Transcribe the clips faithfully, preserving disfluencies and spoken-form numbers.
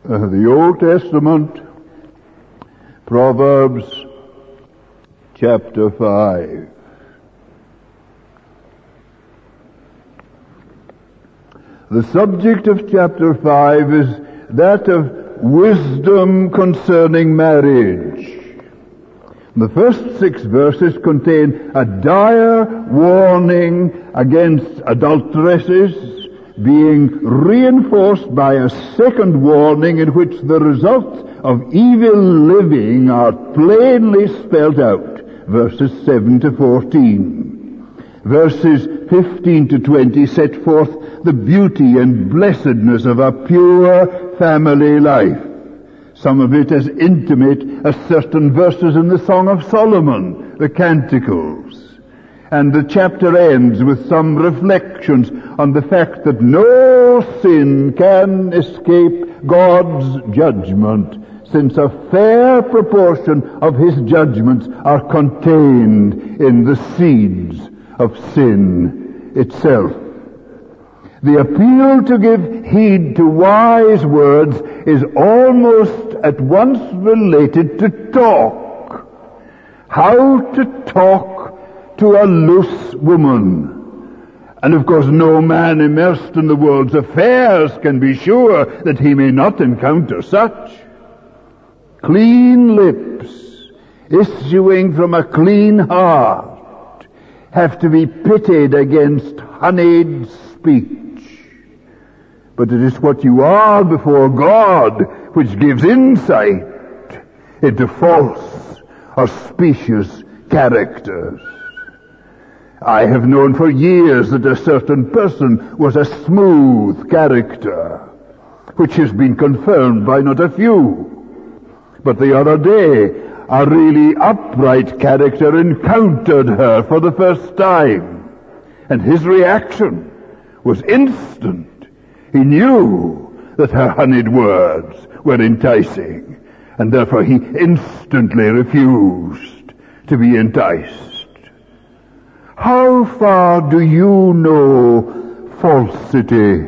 Uh, the Old Testament, Proverbs chapter five. The subject of chapter five is that of wisdom concerning marriage. The first six verses contain a dire warning against adulteresses, being reinforced by a second warning in which the results of evil living are plainly spelled out, verses seven to fourteen. Verses fifteen to twenty set forth the beauty and blessedness of a pure family life. Some of it as intimate as certain verses in the Song of Solomon, the Canticles. And the chapter ends with some reflections on the fact that no sin can escape God's judgment, since a fair proportion of His judgments are contained in the seeds of sin itself. The appeal to give heed to wise words is almost at once related to talk. How to talk to a loose woman. And of course no man immersed in the world's affairs can be sure that he may not encounter such. Clean lips, issuing from a clean heart, have to be pitted against honeyed speech. But it is what you are before God which gives insight into false or specious characters. I have known for years that a certain person was a smooth character, which has been confirmed by not a few. But the other day, a really upright character encountered her for the first time, and his reaction was instant. He knew that her honeyed words were enticing, and therefore he instantly refused to be enticed. How far do you know falsity,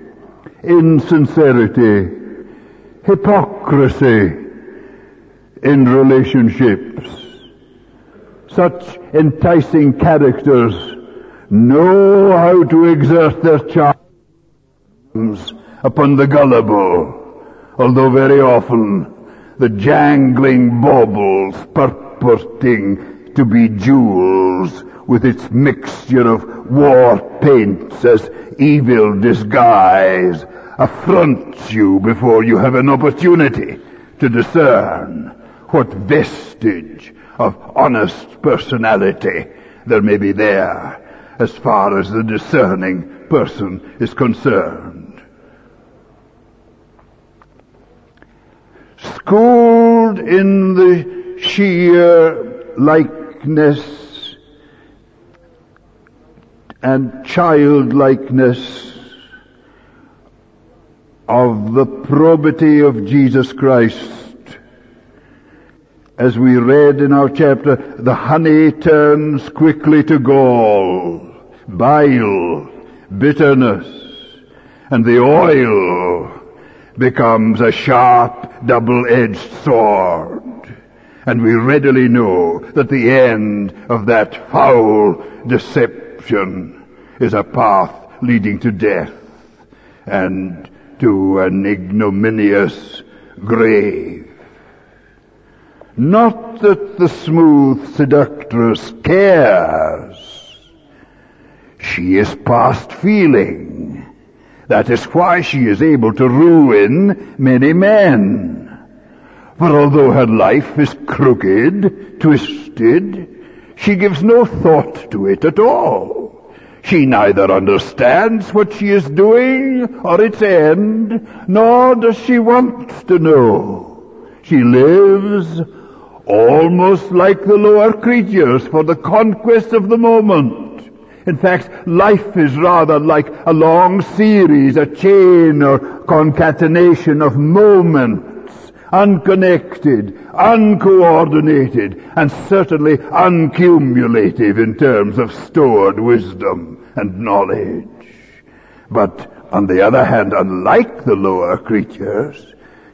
insincerity, hypocrisy in relationships? Such enticing characters know how to exert their charms upon the gullible, although very often the jangling baubles purporting to be jewels with its mixture of war paints as evil disguise affronts you before you have an opportunity to discern what vestige of honest personality there may be there as far as the discerning person is concerned. Schooled in the sheer likeness and childlikeness of the probity of Jesus Christ. As we read in our chapter, the honey turns quickly to gall, bile, bitterness, and the oil becomes a sharp, double-edged sword. And we readily know that the end of that foul deception is a path leading to death and to an ignominious grave. Not that the smooth seductress cares. She is past feeling. That is why she is able to ruin many men. For although her life is crooked, twisted, she gives no thought to it at all. She neither understands what she is doing or its end, nor does she want to know. She lives almost like the lower creatures for the conquest of the moment. In fact, life is rather like a long series, a chain or concatenation of moments, unconnected, uncoordinated, and certainly uncumulative in terms of stored wisdom and knowledge. But on the other hand, unlike the lower creatures,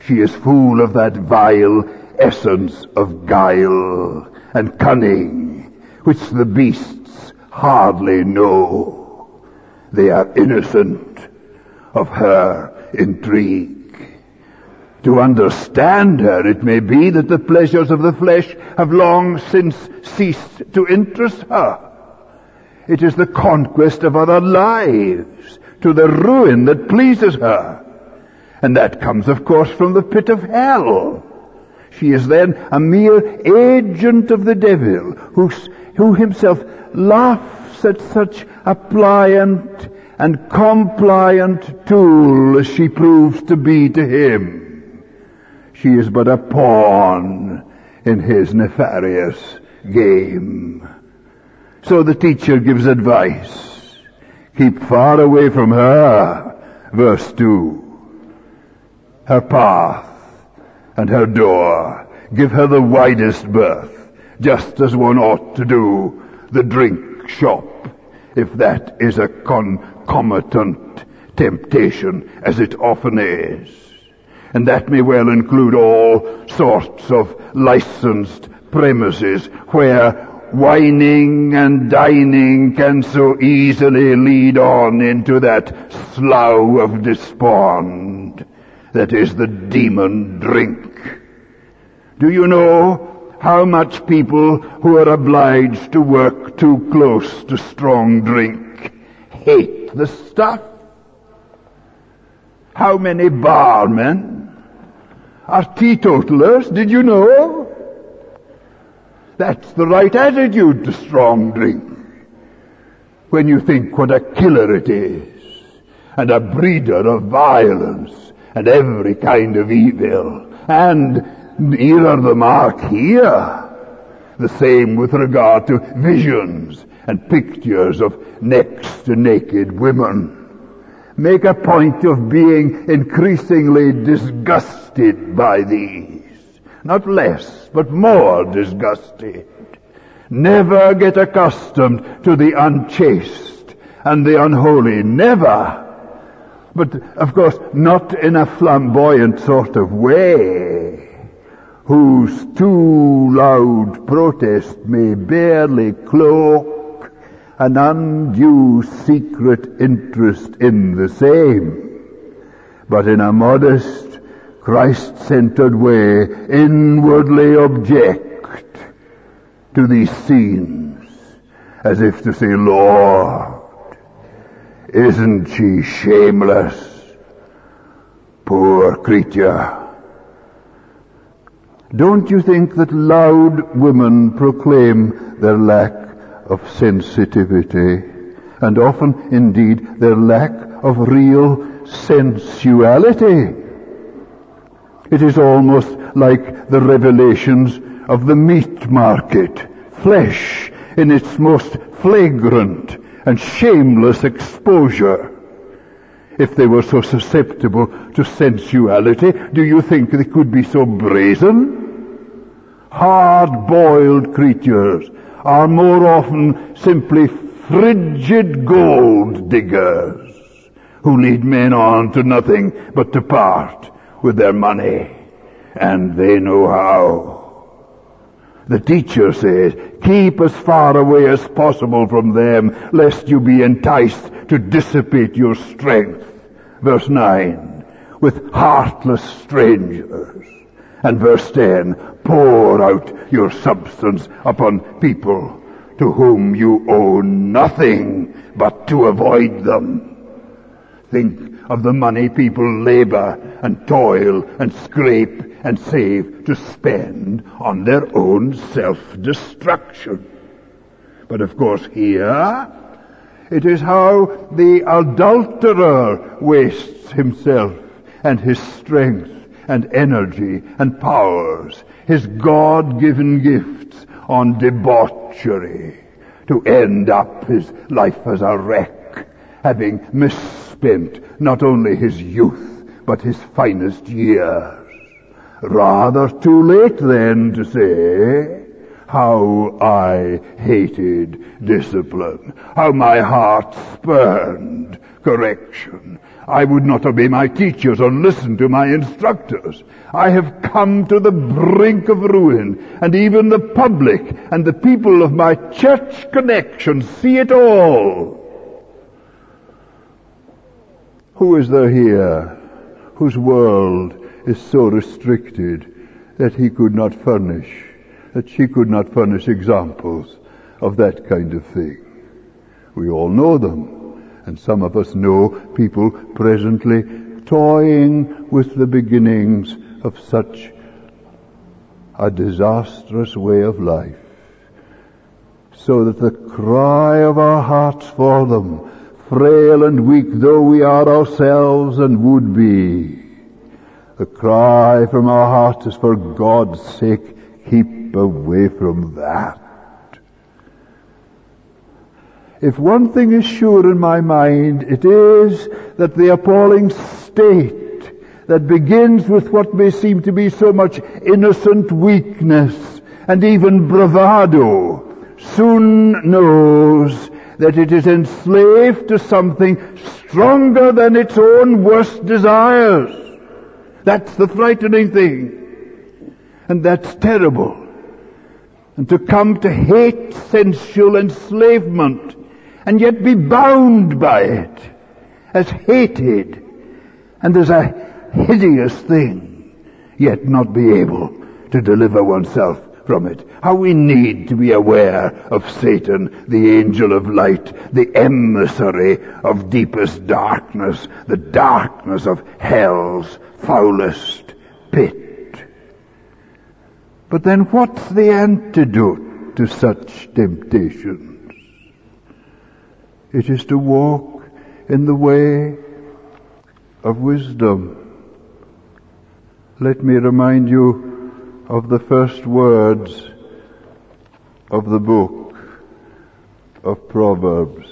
She is full of that vile essence of guile and cunning, which the beasts hardly know. They are innocent of her intrigue. To understand her, it may be that the pleasures of the flesh have long since ceased to interest her. It is the conquest of other lives, to the ruin that pleases her. And that comes, of course, from the pit of hell. She is then a mere agent of the devil, who, who himself laughs at such a pliant and compliant tool as she proves to be to him. She is but a pawn in his nefarious game. So the teacher gives advice. Keep far away from her, verse two. Her path and her door. Give her the widest berth, just as one ought to do the drink shop, if that is a concomitant temptation, as it often is. And that may well include all sorts of licensed premises where wining and dining can so easily lead on into that slough of despond that is the demon drink. Do you know how much people who are obliged to work too close to strong drink hate the stuff? How many barmen are teetotalers, did you know? That's the right attitude to strong drink. When you think what a killer it is, and a breeder of violence, and every kind of evil, and nearer the mark here. The same with regard to visions and pictures of next to naked women. Make a point of being increasingly disgusted by these. Not less, but more disgusted. Never get accustomed to the unchaste and the unholy. Never. But, of course, not in a flamboyant sort of way, whose too loud protest may barely cloak an undue secret interest in the same, but in a modest, Christ-centered way inwardly object to these scenes, as if to say, Lord, isn't she shameless, poor creature? Don't you think that loud women proclaim their lack of sensitivity, and often, indeed, their lack of real sensuality? It is almost like the revelations of the meat market, flesh in its most flagrant and shameless exposure. If they were so susceptible to sensuality, do you think they could be so brazen? Hard-boiled creatures are more often simply frigid gold diggers who lead men on to nothing but to part with their money, and they know how. The teacher says, keep as far away as possible from them, lest you be enticed to dissipate your strength. Verse nine, with heartless strangers. And verse ten, pour out your substance upon people to whom you owe nothing but to avoid them. Think of the money people labor and toil and scrape and save to spend on their own self-destruction. But of course here, it is how the adulterer wastes himself and his strength and energy and powers, his God-given gifts, on debauchery, to end up his life as a wreck, having misspent not only his youth, but his finest years. Rather too late then to say, how I hated discipline, how my heart spurned correction, I would not obey my teachers or listen to my instructors. I have come to the brink of ruin, and even the public and the people of my church connection see it all. Who is there here whose world is so restricted that he could not furnish, that she could not furnish examples of that kind of thing? We all know them, and some of us know people presently toying with the beginnings of such a disastrous way of life, so that the cry of our hearts for them, frail and weak though we are ourselves and would be, the cry from our hearts is, for God's sake, keep away from that. If one thing is sure in my mind, it is that the appalling state that begins with what may seem to be so much innocent weakness and even bravado soon knows that it is enslaved to something stronger than its own worst desires. That's the frightening thing. And that's terrible. And to come to hate sensual enslavement and yet be bound by it as hated and as a hideous thing, yet not be able to deliver oneself from it. How we need to be aware of Satan, the angel of light, the emissary of deepest darkness, the darkness of hell's foulest pit. But then what's the antidote to such temptations? It is to walk in the way of wisdom. Let me remind you of the first words of the book of Proverbs.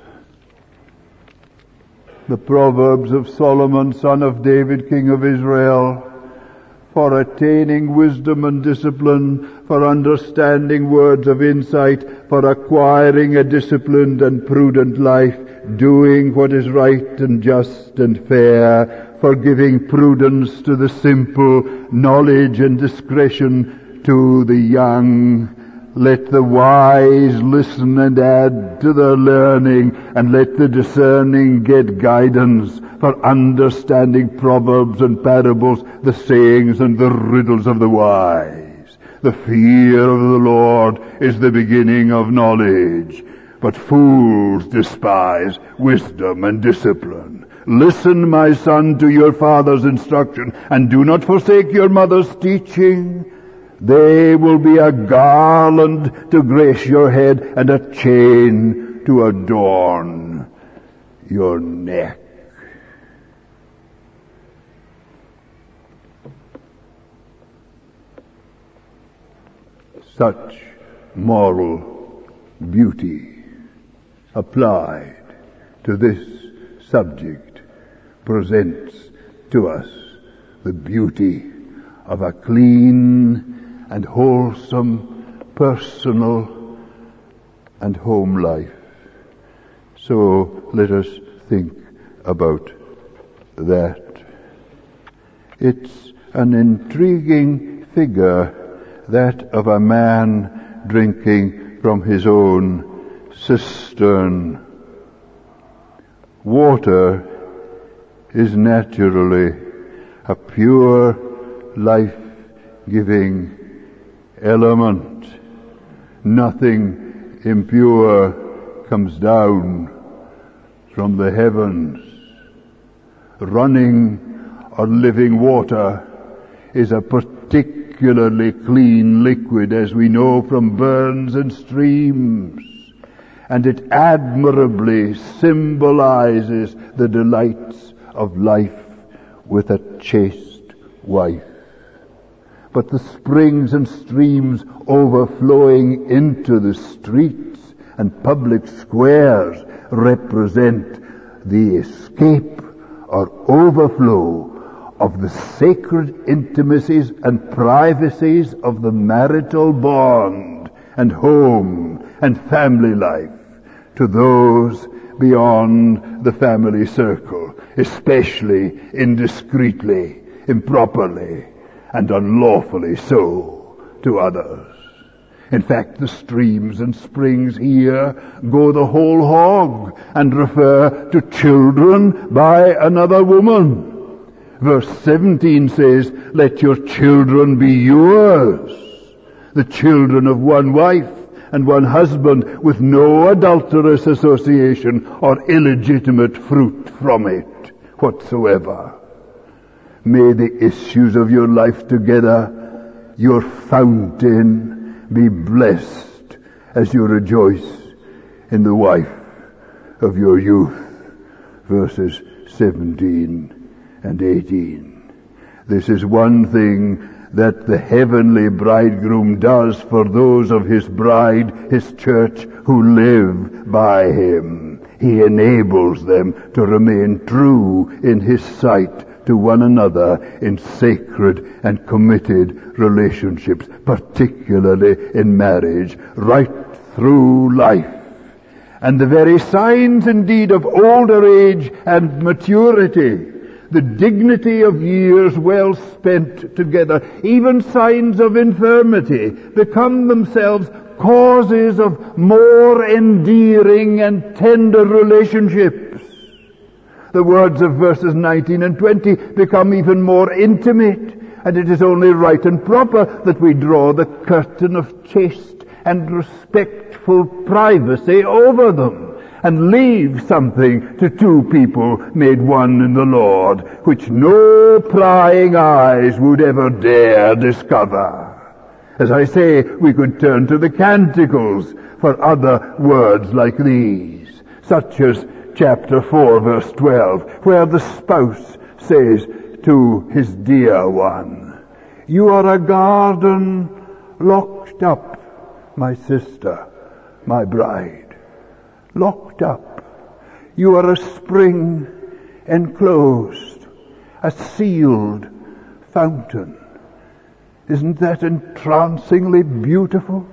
The Proverbs of Solomon, son of David, king of Israel, for attaining wisdom and discipline, for understanding words of insight, for acquiring a disciplined and prudent life, doing what is right and just and fair, for giving prudence to the simple, knowledge and discretion to the young. Let the wise listen and add to their learning, and let the discerning get guidance, for understanding proverbs and parables, the sayings and the riddles of the wise. The fear of the Lord is the beginning of knowledge, but fools despise wisdom and discipline. Listen, my son, to your father's instruction, and do not forsake your mother's teaching. They will be a garland to grace your head and a chain to adorn your neck. Such moral beauty applied to this subject presents to us the beauty of a clean and wholesome personal and home life. So let us think about that. It's an intriguing figure, that of a man drinking from his own cistern. Water is naturally a pure, life-giving element. Nothing impure comes down from the heavens. Running or living water is a particularly clean liquid, as we know from burns and streams, and it admirably symbolizes the delights of life with a chaste wife. But the springs and streams overflowing into the streets and public squares represent the escape or overflow of the sacred intimacies and privacies of the marital bond and home and family life. to those beyond the family circle, especially indiscreetly, improperly, and unlawfully so to others. In fact, the streams and springs here go the whole hog and refer to children by another woman. Verse seventeen says, let your children be yours, the children of one wife and one husband, with no adulterous association or illegitimate fruit from it whatsoever. May the issues of your life together, your fountain, be blessed as you rejoice in the wife of your youth. Verses seventeen and eighteen. This is one thing that the heavenly bridegroom does for those of his bride, his church, who live by him. He enables them to remain true in his sight to one another in sacred and committed relationships, particularly in marriage, right through life. And the very signs indeed of older age and maturity, the dignity of years well spent together, even signs of infirmity, become themselves causes of more endearing and tender relationships. The words of verses nineteen and twenty become even more intimate, and it is only right and proper that we draw the curtain of chaste and respectful privacy over them, and leave something to two people made one in the Lord, which no prying eyes would ever dare discover. As I say, we could turn to the Canticles for other words like these, such as chapter four, verse twelve, where the spouse says to his dear one, you are a garden locked up, my sister, my bride. Locked up. You are a spring enclosed, a sealed fountain. Isn't that entrancingly beautiful?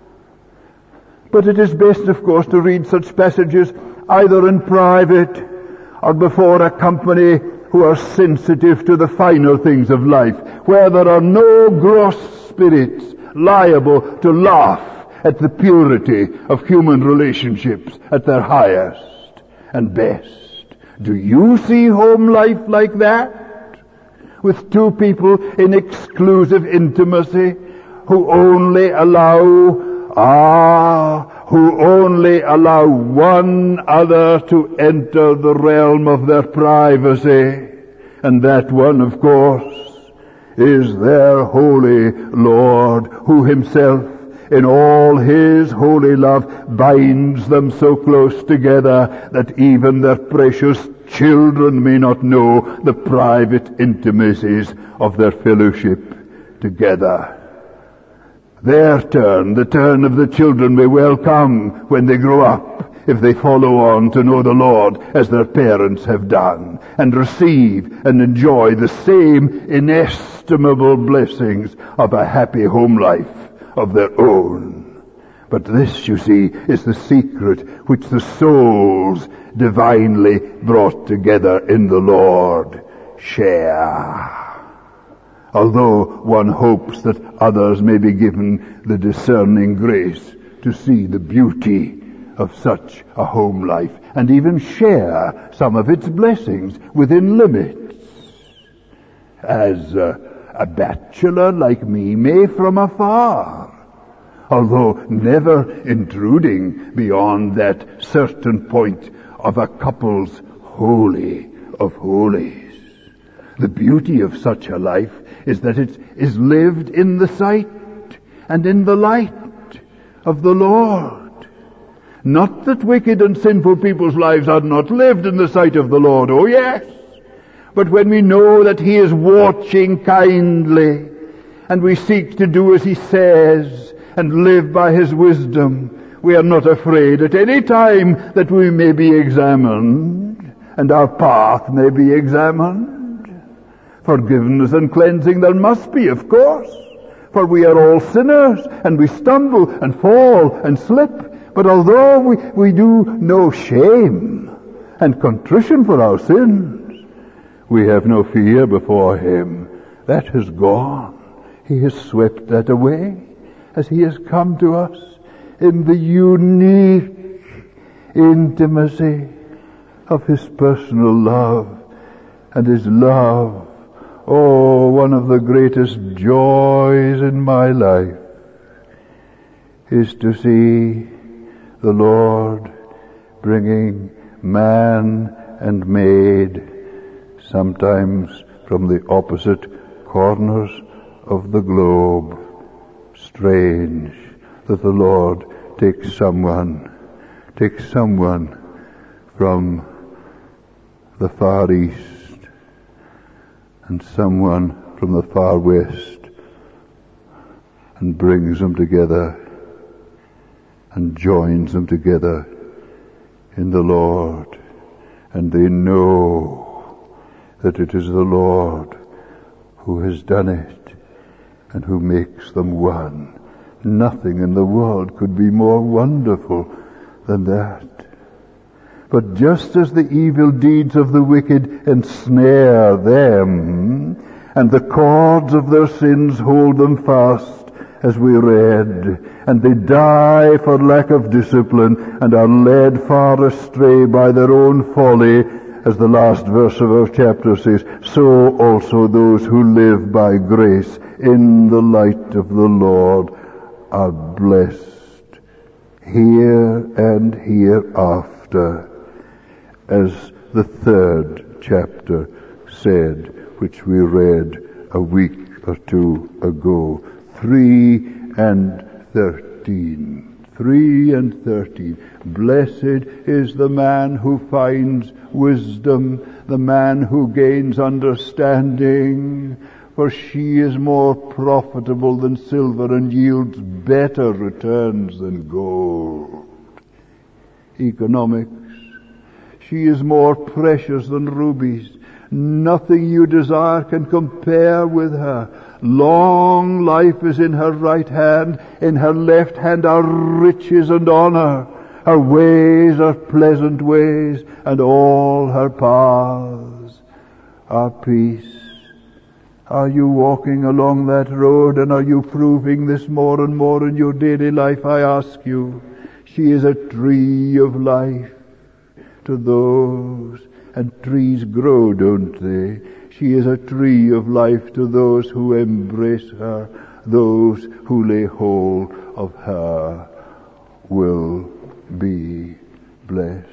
But it is best, of course, to read such passages either in private or before a company who are sensitive to the finer things of life, where there are no gross spirits liable to laugh at the purity of human relationships at their highest and best. Do you see home life like that? With two people in exclusive intimacy who only allow, ah, who only allow one other to enter the realm of their privacy. And that one, of course, is their holy Lord, who himself in all his holy love binds them so close together that even their precious children may not know the private intimacies of their fellowship together. Their turn, the turn of the children, may well come when they grow up, if they follow on to know the Lord as their parents have done, and receive and enjoy the same inestimable blessings of a happy home life of their own. But this, you see, is the secret which the souls divinely brought together in the Lord share. Although one hopes that others may be given the discerning grace to see the beauty of such a home life, and even share some of its blessings within limits, as uh, a bachelor like me may from afar, although never intruding beyond that certain point of a couple's holy of holies. The beauty of such a life is that it is lived in the sight and in the light of the Lord. Not that wicked and sinful people's lives are not lived in the sight of the Lord, oh yes, but when we know that he is watching kindly, and we seek to do as he says, and live by his wisdom, we are not afraid at any time that we may be examined, and our path may be examined. Forgiveness and cleansing there must be, of course, for we are all sinners, and we stumble and fall and slip, But although we, we do know shame and contrition for our sins, we have no fear before him. That has gone. He has swept that away as he has come to us in the unique intimacy of his personal love. And his love, oh, one of the greatest joys in my life is to see the Lord bringing man and maid, sometimes from the opposite corners of the globe. Strange that the Lord takes someone, takes someone from the Far East and someone from the Far West and brings them together and joins them together in the Lord. And they know that it is the Lord who has done it and who makes them one. Nothing in the world could be more wonderful than that. But just as the evil deeds of the wicked ensnare them, and the cords of their sins hold them fast, as we read, and they die for lack of discipline, and are led far astray by their own folly, as the last verse of our chapter says, so also those who live by grace in the light of the Lord are blessed here and hereafter, as the third chapter said, which we read a week or two ago. Three and thirteen. Three and thirteen. Blessed is the man who finds wisdom, the man who gains understanding, for she is more profitable than silver and yields better returns than gold. Economics. She is more precious than rubies. Nothing you desire can compare with her. Long life is in her right hand. In her left hand are riches and honor. Her ways are pleasant ways, and all her paths are peace. Are you walking along that road, and are you proving this more and more in your daily life? I ask you. She is a tree of life to those, and trees grow, don't they? She is a tree of life to those who embrace her. Those who lay hold of her will be blessed.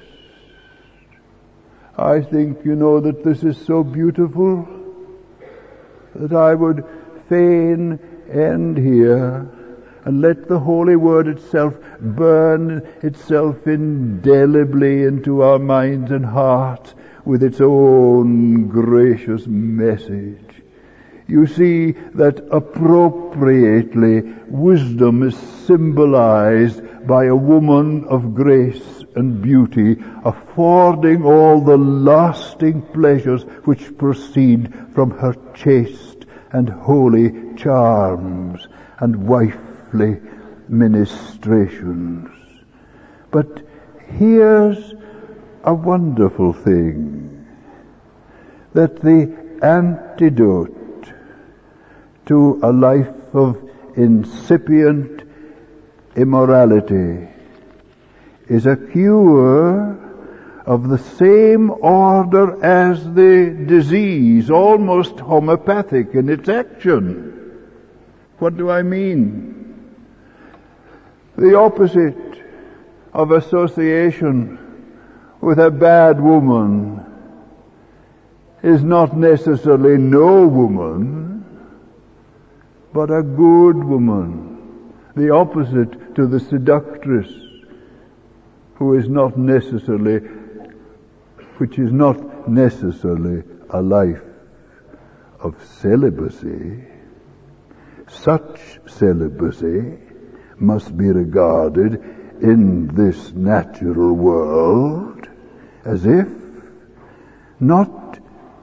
I think, you know, that this is so beautiful that I would fain end here and let the Holy Word itself burn itself indelibly into our minds and hearts with its own gracious message. You see that appropriately wisdom is symbolized by a woman of grace and beauty, affording all the lasting pleasures which proceed from her chaste and holy charms and wifely ministrations. But here's a wonderful thing, that the antidote to a life of incipient immorality is a cure of the same order as the disease, almost homeopathic in its action. What do I mean? The opposite of association with a bad woman is not necessarily no woman, but a good woman. The opposite to the seductress, who is not necessarily, which is not necessarily a life of celibacy. Such celibacy must be regarded in this natural world as if not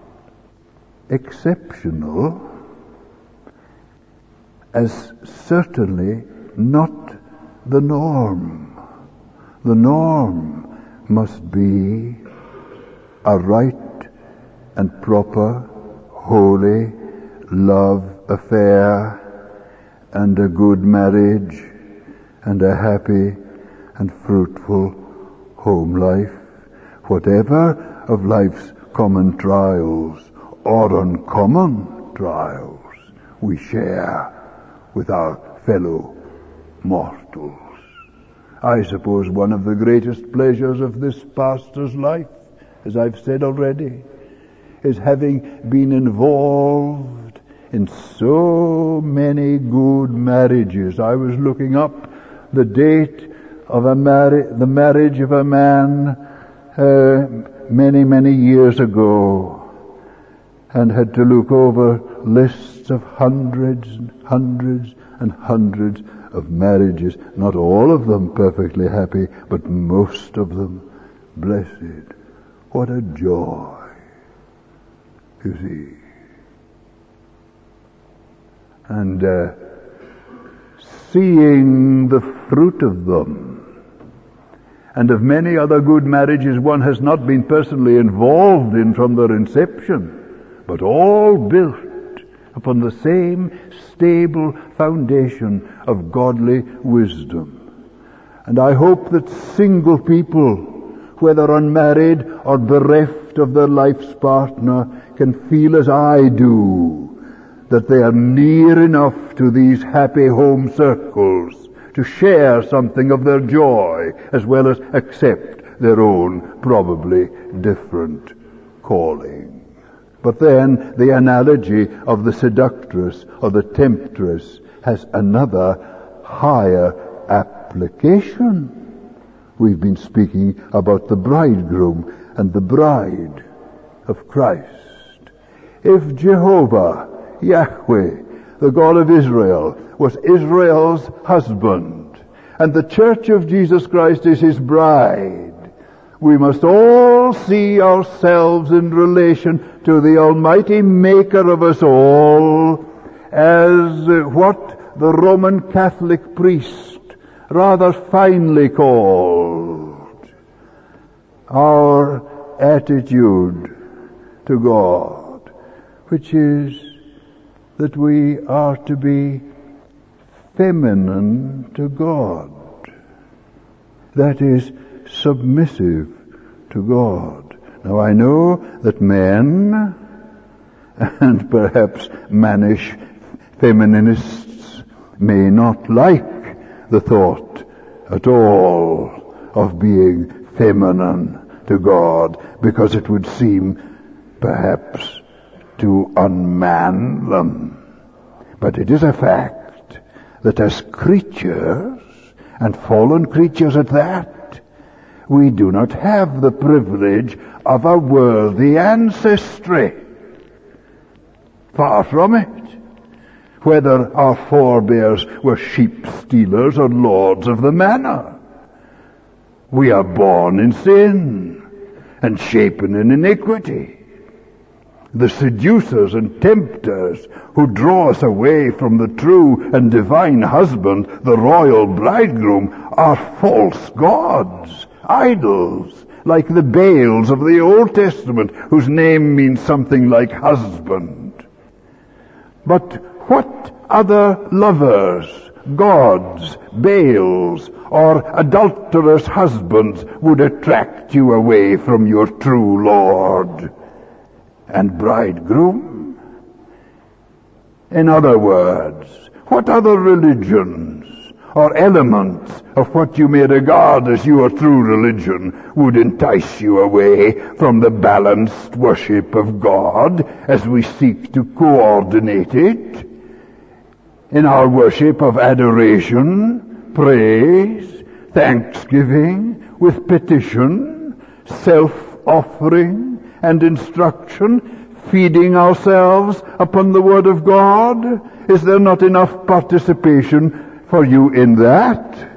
exceptional, as certainly not the norm. The norm must be a right and proper, holy love affair, and a good marriage, and a happy and fruitful home life, whatever of life's common trials or uncommon trials we share with our fellow mortals. I suppose one of the greatest pleasures of this pastor's life, as I've said already, is having been involved in so many good marriages. I was looking up the date of a marri- the marriage of a man uh, many, many years ago, and had to look over lists of hundreds and hundreds and hundreds of marriages, not all of them perfectly happy, but most of them blessed. What a joy, you see. And uh, seeing the fruit of them, and of many other good marriages one has not been personally involved in from their inception, but all built upon the same stable foundation of godly wisdom. And I hope that single people, whether unmarried or bereft of their life's partner, can feel as I do, that they are near enough to these happy home circles to share something of their joy, as well as accept their own probably different calling. But then the analogy of the seductress or the temptress has another higher application. We've been speaking about the bridegroom and the bride of Christ. If Jehovah, Yahweh, the God of Israel, was Israel's husband, and the church of Jesus Christ is his bride, we must all see ourselves in relation to the Almighty Maker of us all as what the Roman Catholic priest rather finely called our attitude to God, which is that we are to be feminine to God. That is, submissive to God. Now I know that men, and perhaps mannish feminists, may not like the thought at all of being feminine to God, because it would seem perhaps to unman them. But it is a fact that as creatures, and fallen creatures at that, we do not have the privilege of a worldly ancestry. Far from it. Whether our forebears were sheep stealers or lords of the manor, we are born in sin and shapen in iniquity. The seducers and tempters who draw us away from the true and divine husband, the royal bridegroom, are false gods, idols, like the Baals of the Old Testament, whose name means something like husband. But what other lovers, gods, Baals, or adulterous husbands would attract you away from your true Lord and bridegroom? In other words, what other religions or elements of what you may regard as your true religion would entice you away from the balanced worship of God as we seek to coordinate it in our worship of adoration, praise, thanksgiving, with petition, self-offering, and instruction, feeding ourselves upon the Word of God? Is there not enough participation for you in that?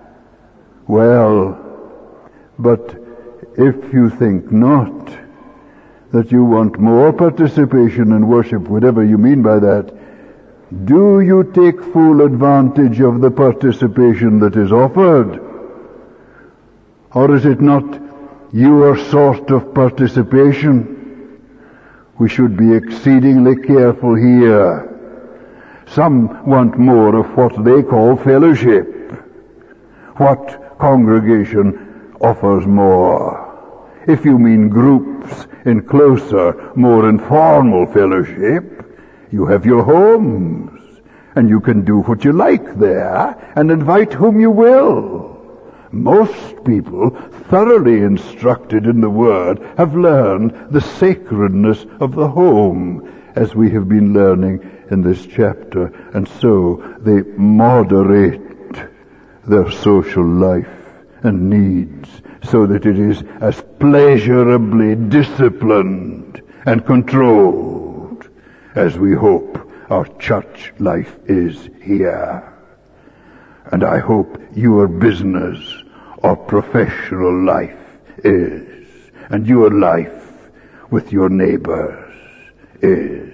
Well, but if you think not, that you want more participation in worship, whatever you mean by that, do you take full advantage of the participation that is offered? Or is it not your sort of participation? We should be exceedingly careful here. Some want more of what they call fellowship. What congregation offers more? If you mean groups in closer, more informal fellowship, you have your homes, and you can do what you like there, and invite whom you will. Most people, thoroughly instructed in the Word, have learned the sacredness of the home, as we have been learning in this chapter, and so they moderate their social life and needs so that it is as pleasurably disciplined and controlled as we hope our church life is here. And I hope your business or professional life is, and your life with your neighbors is.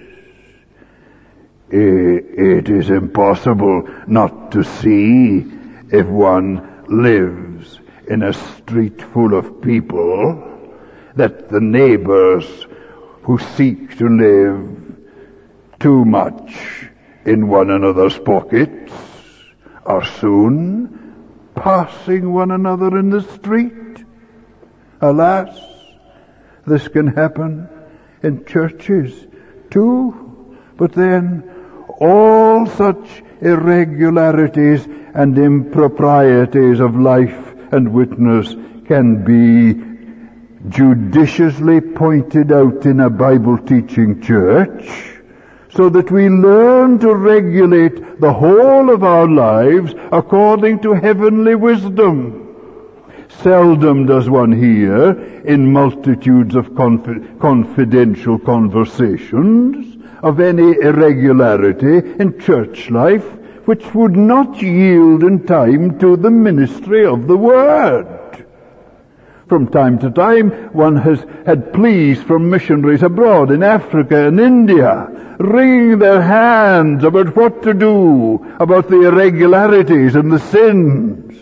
It is impossible not to see, if one lives in a street full of people, that the neighbors who seek to live too much in one another's pockets are soon passing one another in the street. Alas, this can happen in churches too. But then all such irregularities and improprieties of life and witness can be judiciously pointed out in a Bible-teaching church, so that we learn to regulate the whole of our lives according to heavenly wisdom. Seldom does one hear in multitudes of confi- confidential conversations of any irregularity in church life which would not yield in time to the ministry of the Word. From time to time, one has had pleas from missionaries abroad in Africa and India, wringing their hands about what to do about the irregularities and the sins.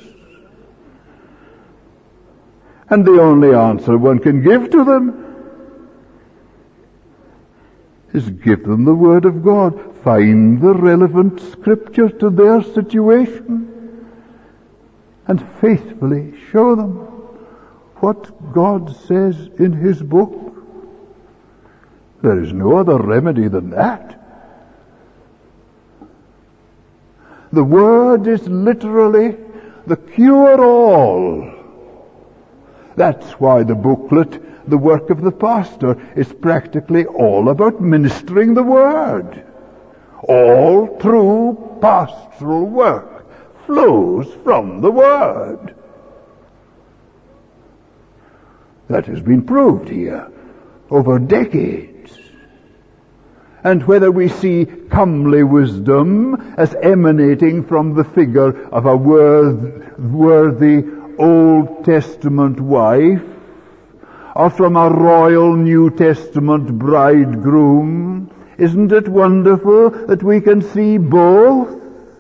And the only answer one can give to them is give them the Word of God. Find the relevant scripture to their situation and faithfully show them what God says in His book. There is no other remedy than that. The Word is literally the cure-all. That's why the booklet, The Work of the Pastor, is practically all about ministering the Word. All true pastoral work flows from the Word. That has been proved here over decades. And whether we see comely wisdom as emanating from the figure of a worthy Old Testament wife, or from a royal New Testament bridegroom, isn't it wonderful that we can see both?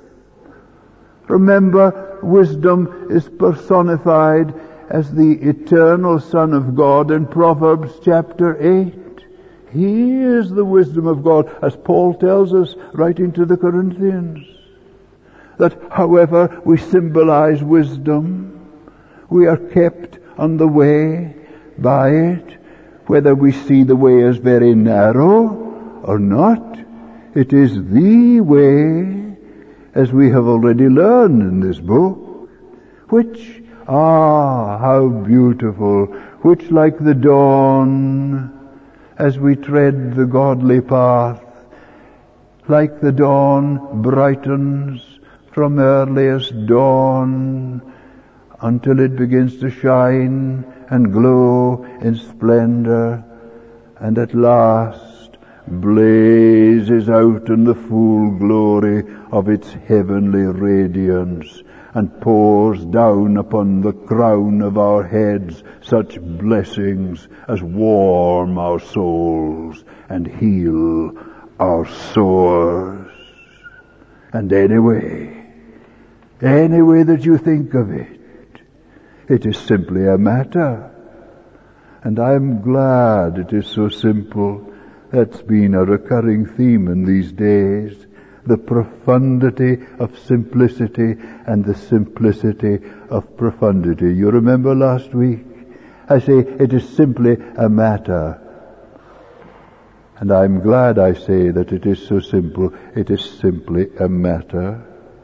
Remember, wisdom is personified as the eternal Son of God in Proverbs chapter eight. He is the wisdom of God, as Paul tells us, writing to the Corinthians. That however we symbolize wisdom, we are kept on the way by it, whether we see the way as very narrow or not. It is the way, as we have already learned in this book, which, ah, how beautiful, which like the dawn, as we tread the godly path, like the dawn brightens from earliest dawn until it begins to shine and glow in splendor, and at last blazes out in the full glory of its heavenly radiance, and pours down upon the crown of our heads such blessings as warm our souls and heal our sores. And anyway, any way that you think of it, It is simply a matter. And I'm glad it is so simple. That's been a recurring theme in these days. The profundity of simplicity and the simplicity of profundity. You remember last week? I say it is simply a matter. And I'm glad I say that it is so simple. It is simply a matter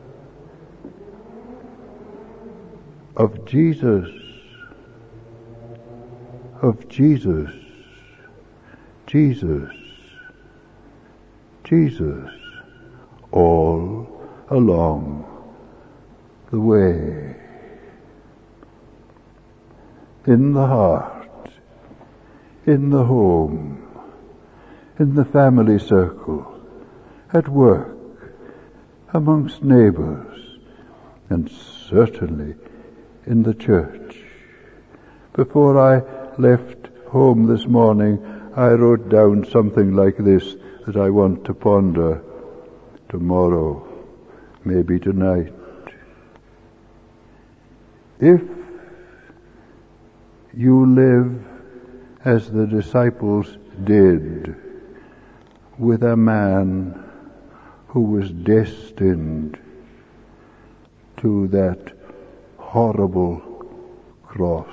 of Jesus. Of Jesus. Jesus. Jesus. All along the way. In the heart. In the home. In the family circle. At work. Amongst neighbors. And certainly in the church. Before I left home this morning, I wrote down something like this that I want to ponder tomorrow, maybe tonight. If you live as the disciples did, with a man who was destined to that horrible cross,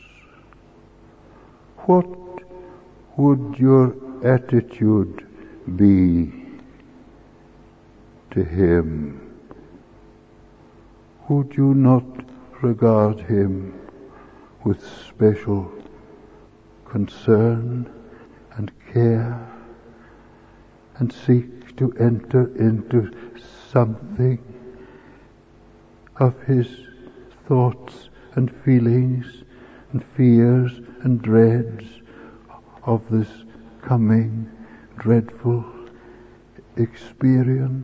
what would your attitude be to him? Would you not regard him with special concern and care and seek to enter into something of his thoughts and feelings and fears and dreads of this coming dreadful experience?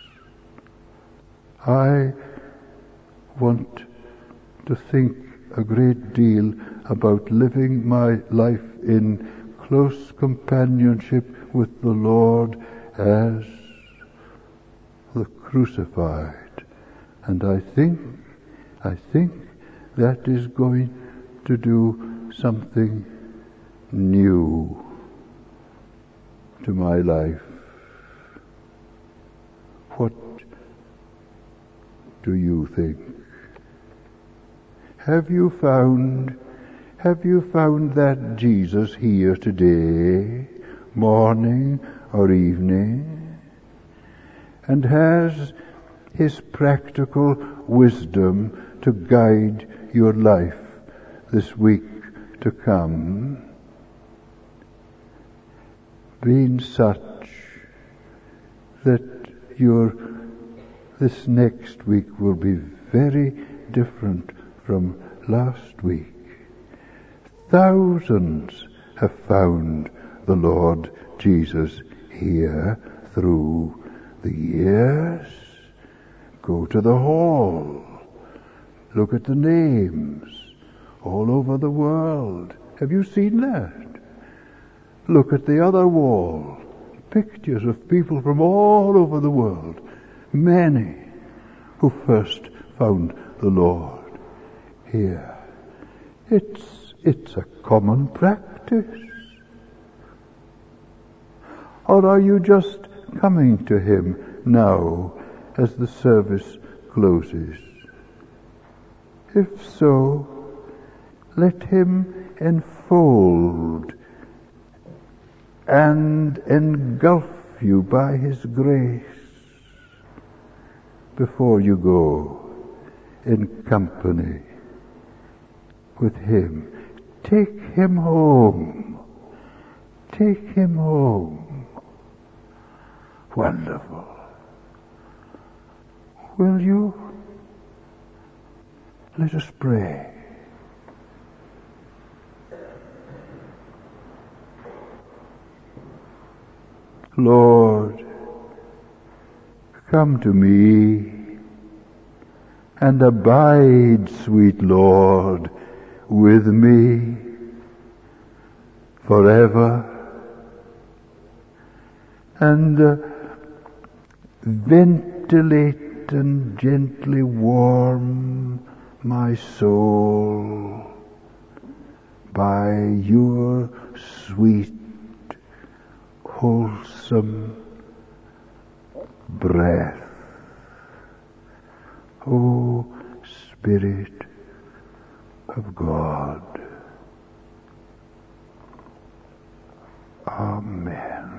I want to think a great deal about living my life in close companionship with the Lord as the crucified. And I think, I think that is going to do something new to my life. What do you think? Have you found, have you found that Jesus here today, morning or evening? And has his practical wisdom to guide your life this week to come been such that your this next week will be very different from last week? Thousands have found the Lord Jesus here through the years. Go to the hall. Look at the names all over the world. Have you seen that? Look at the other wall. Pictures of people from all over the world. Many who first found the Lord here. It's, it's a common practice. Or are you just coming to him now as the service closes? If so, let him enfold and engulf you by his grace before you go in company with him. Take him home. Take him home. Wonderful. Will you? Let us pray. Lord, come to me and abide, sweet Lord, with me forever, and uh, ventilate and gently warm my soul, by your sweet, wholesome breath. O Spirit of God. Amen.